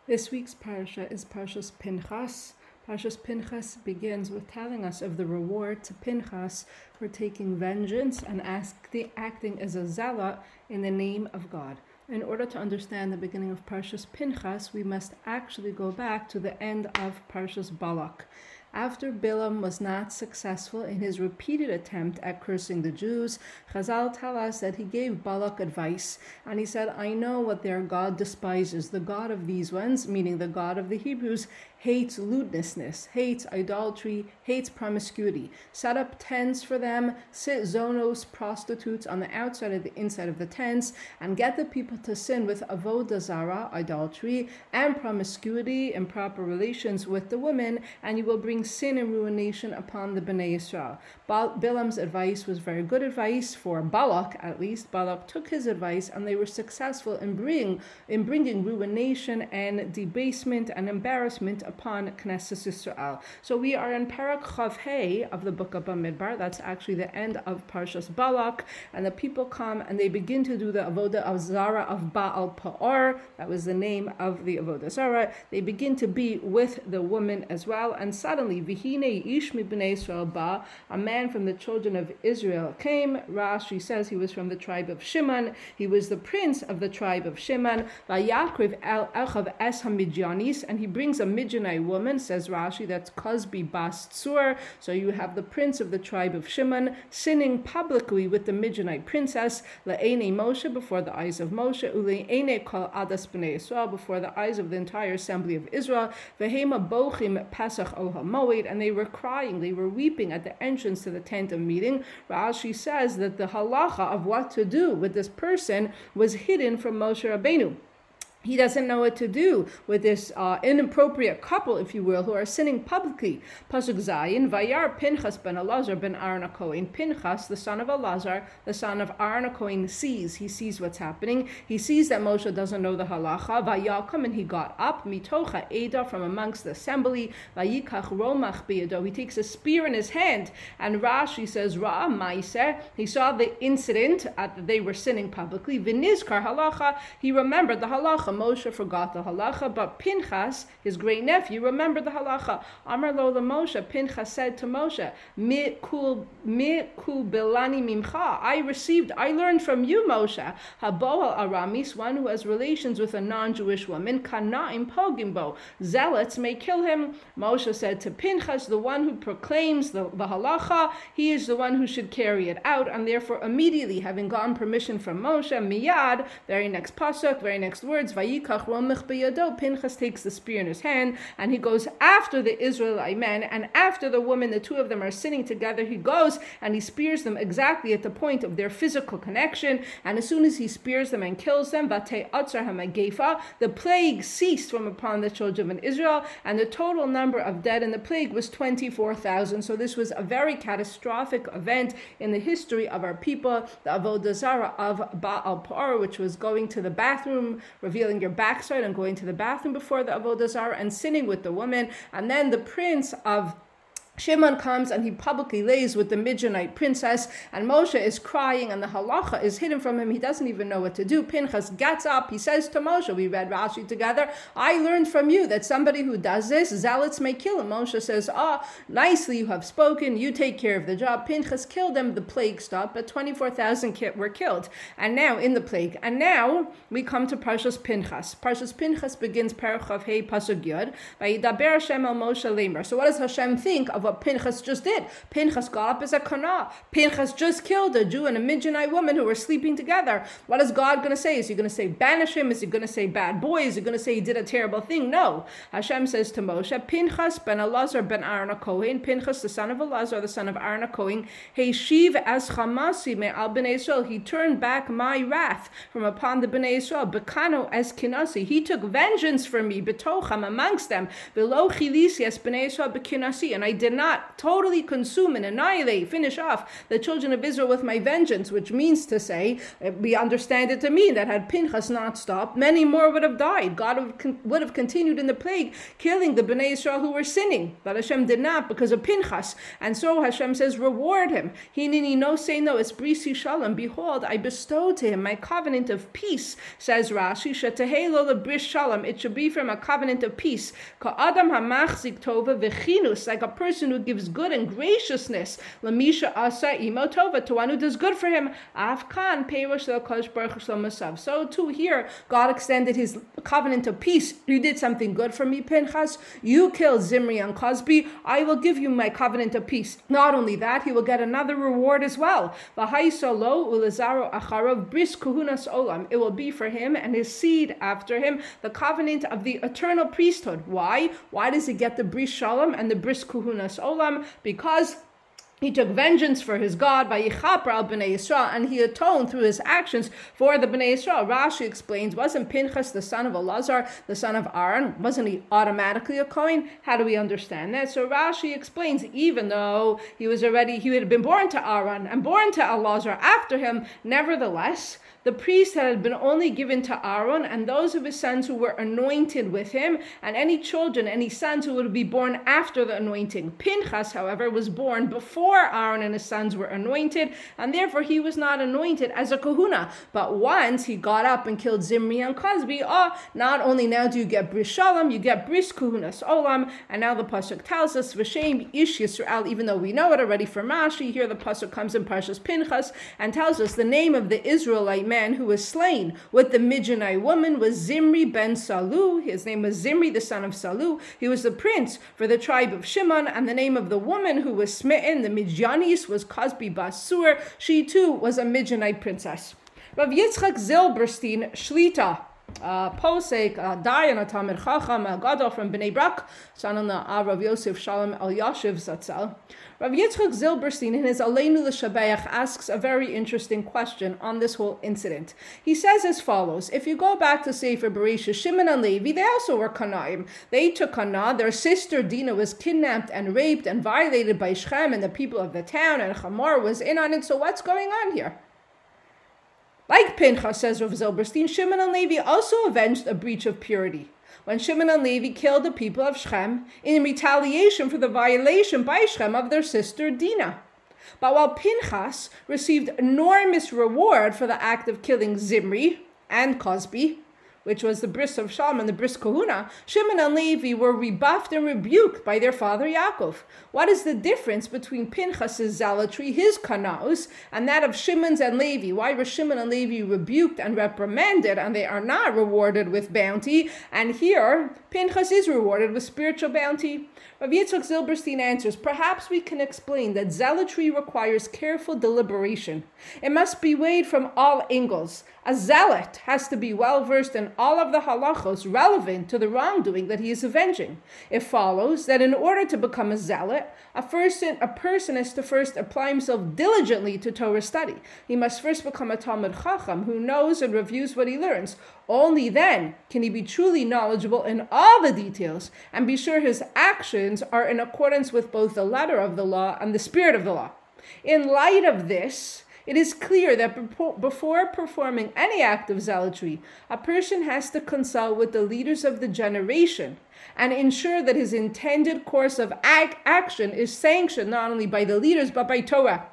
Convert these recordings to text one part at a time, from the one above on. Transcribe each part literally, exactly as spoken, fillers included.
This week's parsha is Parshas Pinchas. Parshas Pinchas begins with telling us of the reward to Pinchas for taking vengeance and ask the, acting as a zealot in the name of God. In order to understand the beginning of Parshas Pinchas, we must actually go back to the end of Parshas Balak. After Bilam was not successful in his repeated attempt at cursing the Jews, Chazal tell us that he gave Balak advice, and he said, I know what their God despises. The God of these ones, meaning the God of the Hebrews, hates lewdness, hates idolatry, hates promiscuity. Set up tents for them, sit zonos, prostitutes, on the outside and the inside of the tents, and get the people to sin with avodah zarah, idolatry, and promiscuity, improper relations with the women, and you will bring sin and ruination upon the Bnei Yisrael. Bal- Bilam's advice was very good advice for Balak, at least. Balak took his advice, and they were successful in bringing, in bringing ruination and debasement and embarrassment upon Knesset Yisrael. So we are in Parak Chav Hey of the book of Bamidbar. That's actually the end of Parshas Balak, and the people come and they begin to do the avodah of Zara of Baal Pa'or. That was the name of the avodah Zara. They begin to be with the woman as well, and suddenly Vihine Ish Mibnei Israel Ba, a man from the children of Israel came. Rashi says he was from the tribe of Shimon. He was the prince of the tribe of Shimon. Vayakriv El Echav Es HaMidyanis, and he brings a Midianite woman, says Rashi, that's Kozbi Bas Tzur. So you have the prince of the tribe of Shimon sinning publicly with the Midianite princess, Le'ene Moshe, before the eyes of Moshe, Ule'ene Kol Adas B'nei Yisrael, before the eyes of the entire assembly of Israel, Vehema Bochim Pesach Ol HaMoed, and they were crying, they were weeping at the entrance to the tent of meeting. Rashi says that the halacha of what to do with this person was hidden from Moshe Rabbeinu. He doesn't know what to do with this uh, inappropriate couple, if you will, who are sinning publicly. Pasuk Zayin, Vayar Pinchas ben Elazar ben Aaron HaKohen. Pinchas, the son of Elazar, the son of Aaron HaKohen, sees. He sees what's happening. He sees that Moshe doesn't know the halacha. Vayakam, and he got up. Mitocha Eda, from amongst the assembly. Vayikach Romach biyado. He takes a spear in his hand. And Rashi says, Ra'a Maiser. He saw the incident uh, that they were sinning publicly. Vinizkar halacha. He remembered the halacha. Moshe forgot the halacha, but Pinchas, his great nephew, remembered the halacha. Amar lo Moshe, Pinchas said to Moshe, Mi kul belani mimcha. I received, I learned from you, Moshe. Haboel Aramis, one who has relations with a non-Jewish woman, Kana'im pogimbo. Zealots may kill him. Moshe said to Pinchas, the one who proclaims the, the halacha, he is the one who should carry it out, and therefore immediately, having gotten permission from Moshe, miyad, very next pasuk, very next words, Pinchas takes the spear in his hand, and he goes after the Israelite men, and after the woman, the two of them are sitting together, he goes and he spears them exactly at the point of their physical connection, and as soon as he spears them and kills them, the plague ceased from upon the children of Israel, and the total number of dead in the plague was twenty-four thousand. So this was a very catastrophic event in the history of our people, the avodah zarah of Baal Pa'or, which was going to the bathroom, revealing your backside and going to the bathroom before the avodah zarah and sinning with the woman. And then the prince of Shimon comes and he publicly lays with the Midianite princess, and Moshe is crying and the halacha is hidden from him. He doesn't even know what to do. Pinchas gets up. He says to Moshe, we read Rashi together, I learned from you that somebody who does this, zealots may kill him. Moshe says, ah, oh, nicely you have spoken. You take care of the job. Pinchas killed them. The plague stopped, but twenty-four thousand were killed. And now in the plague. And now we come to Parshas Pinchas. Parshas Pinchas begins Parachav Hey Pasuk Yod. Vayidaber Hashem el Moshe Lemer. So what does Hashem think of what Pinchas just did? Pinchas got up as a kana. Pinchas just killed a Jew and a Midianite woman who were sleeping together. What is God going to say? Is he going to say banish him? Is he going to say bad boy? Is he going to say he did a terrible thing? No. Hashem says to Moshe, Pinchas ben Elazar ben Aaron HaKohen, Pinchas the son of Elazar, the son of Aaron HaKohen, Heishiv as chamasi me al bnei Yisrael. He turned back my wrath from upon the bnei Yisrael. Bekano as kinasi. He took vengeance for me, betocham, amongst them. Velo chilisi as bnei Yisrael bekinasi. And I did did not totally consume and annihilate, finish off the children of Israel with my vengeance, which means to say, we understand it to mean that had Pinchas not stopped, many more would have died. God would, con- would have continued in the plague, killing the Bnei Israel who were sinning. But Hashem did not because of Pinchas. And so Hashem says, reward him. Hinini no say no, it's brisi shalom. Behold, I bestow to him my covenant of peace, says Rashi. Shetehelo lebris shalom. It should be from a covenant of peace. Ka'adam hamachzik tova v'chinus, like a person who gives good and graciousness. Lamisha asa imo tova, to one who does good for him. Afkan peirosh le'kodesh baruch shalom masav. So too here, God extended his covenant of peace. You did something good for me, Pinchas. You killed Zimri and Cosby. I will give you my covenant of peace. Not only that, he will get another reward as well. It will be for him and his seed after him the covenant of the eternal priesthood. Why? Why does he get the bris shalom and the bris kuhunas olam? Because he took vengeance for his God by Yichapra al Bnei Yisrael, and he atoned through his actions for the Bnei Yisrael. Rashi explains, wasn't Pinchas the son of Elazar, the son of Aaron? Wasn't he automatically a Kohen? How do we understand that? So Rashi explains, even though he was already, he had been born to Aaron and born to Elazar after him, nevertheless, the priest had been only given to Aaron and those of his sons who were anointed with him, and any children, any sons who would be born after the anointing. Pinchas, however, was born before Aaron and his sons were anointed, and therefore he was not anointed as a kahuna. But once he got up and killed Zimri and Cosby, oh, not only now do you get bris shalom, you get bris kuhunas olam, and now the pasuk tells us, v'shem ish Yisrael, even though we know it already from Rashi, here the pasuk comes in Parshas Pinchas and tells us the name of the Israelite man who was slain with the Midianite woman was Zimri ben Salu. His name was Zimri, the son of Salu. He was the prince for the tribe of Shimon, and the name of the woman who was smitten, the Midianis, was Cosby Basur. She too was a Midianite princess. Rav Yitzchak Zilberstein Shlita, Uh, Posek, uh, Dayan, a Tamir Chacham, a Gadol from Bnei Brak, son of Rav Yosef Shalom El Yashiv Zatzal. Rav Yitzchak Zilberstein, in his Aleinu L'Shabeach, asks a very interesting question on this whole incident. He says as follows: if you go back to Sefer Bereshit, Shimon and Levi, they also were Kanaim. They took Kana. Their sister Dinah was kidnapped and raped and violated by Shechem and the people of the town, and Hamor was in on it. So what's going on here? Like Pinchas, says Rav Zilberstein, Shimon and Levi also avenged a breach of purity when Shimon and Levi killed the people of Shechem in retaliation for the violation by Shechem of their sister Dinah. But while Pinchas received enormous reward for the act of killing Zimri and Cosby, which was the bris of Shalom and the bris kahuna, Shimon and Levi were rebuffed and rebuked by their father Yaakov. What is the difference between Pinchas's zealotry, his kanaos, and that of Shimon's and Levi? Why were Shimon and Levi rebuked and reprimanded, and they are not rewarded with bounty? And here, Pinchas is rewarded with spiritual bounty. Rav Yitzchak Zilberstein answers, perhaps we can explain that zealotry requires careful deliberation. It must be weighed from all angles. A zealot has to be well versed in all of the halachos relevant to the wrongdoing that he is avenging. It follows that in order to become a zealot, a person, a person has to first apply himself diligently to Torah study. He must first become a Talmid Chacham who knows and reviews what he learns. Only then can he be truly knowledgeable in all the details and be sure his actions are in accordance with both the letter of the law and the spirit of the law. In light of this, it is clear that before performing any act of zealotry, a person has to consult with the leaders of the generation and ensure that his intended course of ag- action is sanctioned not only by the leaders but by Torah.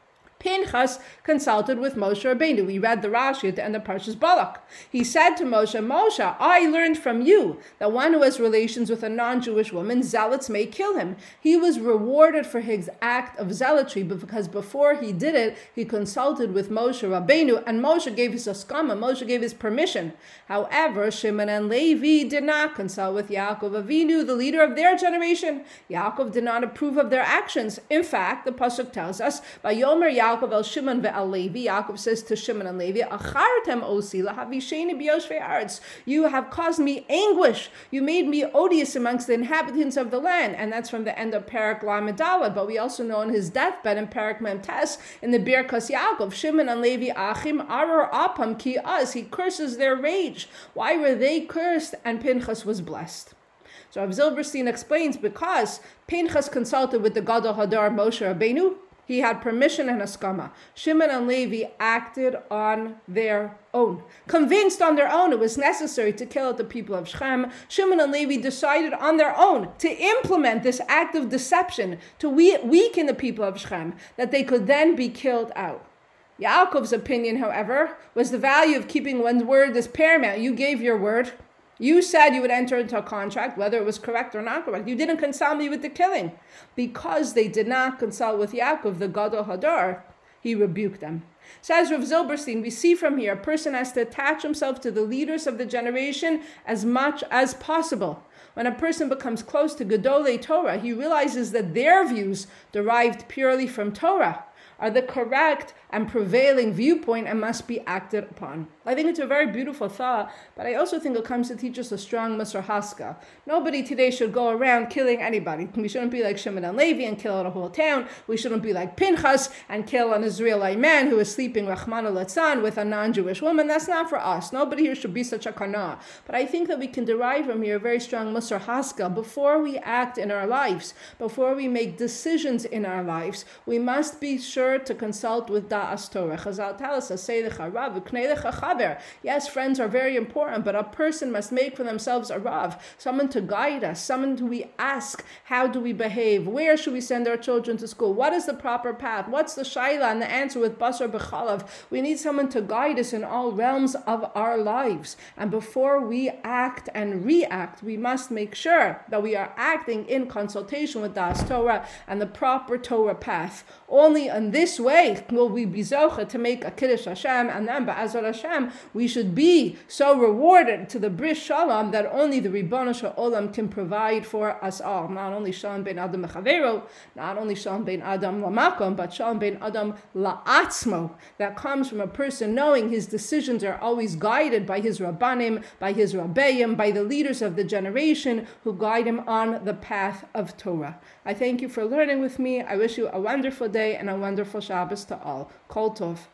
Pinchas consulted with Moshe Rabbeinu. We read the Rashi at the end of Parshas Balak. He said to Moshe, Moshe, I learned from you that one who has relations with a non-Jewish woman, zealots may kill him. He was rewarded for his act of zealotry, but because before he did it, he consulted with Moshe Rabbeinu, and Moshe gave his askama, Moshe gave his permission. However, Shimon and Levi did not consult with Yaakov Avinu, the leader of their generation. Yaakov did not approve of their actions. In fact, the pasuk tells us, Vayomer Yaakov Yaakov el Shimon ve'al Levi. Yaakov says to Shimon and Levi, Achartem osi lahavisheni b'yoshvei aretz. You have caused me anguish. You made me odious amongst the inhabitants of the land. And that's from the end of Parak Lamed Daled. But we also know on his deathbed in Parak Mem Tes, in the Birkas Yaakov, Shimon and Levi, Achim aror apam ki az. He curses their rage. Why were they cursed and Pinchas was blessed? So Rav Zilberstein explains, because Pinchas consulted with the Gadol Hador Moshe Rabbeinu, he had permission and haskama. Shimon and Levi acted on their own. Convinced on their own it was necessary to kill out the people of Shechem, Shimon and Levi decided on their own to implement this act of deception to weaken the people of Shechem, that they could then be killed out. Yaakov's opinion, however, was the value of keeping one's word is paramount. You gave your word. You said you would enter into a contract, whether it was correct or not correct. You didn't consult me with the killing. Because they did not consult with Yaakov, the Gadol Hador, he rebuked them. Says Rav Zilberstein, we see from here, a person has to attach himself to the leaders of the generation as much as possible. When a person becomes close to Gedolei Torah, he realizes that their views, derived purely from Torah, are the correct and prevailing viewpoint and must be acted upon. I think it's a very beautiful thought, but I also think it comes to teach us a strong Musar Haskell. Nobody today should go around killing anybody. We shouldn't be like Shimon and Levi and kill out a whole town. We shouldn't be like Pinchas and kill an Israelite man who is sleeping Rachmana Litzlan with a non-Jewish woman. That's not for us. Nobody here should be such a kana. But I think that we can derive from here a very strong Musar Haskell. Before we act in our lives, before we make decisions in our lives, we must be sure to consult with Da'as Torah. Chazal tells us, say the Rav, Uknei lecha chaver. Yes, friends are very important, but a person must make for themselves a Rav, someone to guide us, someone who we ask, how do we behave? Where should we send our children to school? What is the proper path? What's the shaila and the answer with basar b'chalav? We need someone to guide us in all realms of our lives. And before we act and react, we must make sure that we are acting in consultation with Da'as Torah and the proper Torah path. Only in this way will we be zocha to make a Kiddush Hashem, and then Ba'azar Hashem, we should be so rewarded to the Bris Shalom that only the Ribbon Shel Olam can provide for us all. Not only Shalom ben Adam Mechavero, not only Shalom ben Adam Lamakom, but Shalom ben Adam La'atzmo, that comes from a person knowing his decisions are always guided by his Rabbanim, by his Rabbeim, by the leaders of the generation who guide him on the path of Torah. I thank you for learning with me. I wish you a wonderful day and a wonderful Shabbos to all. Kol Tov.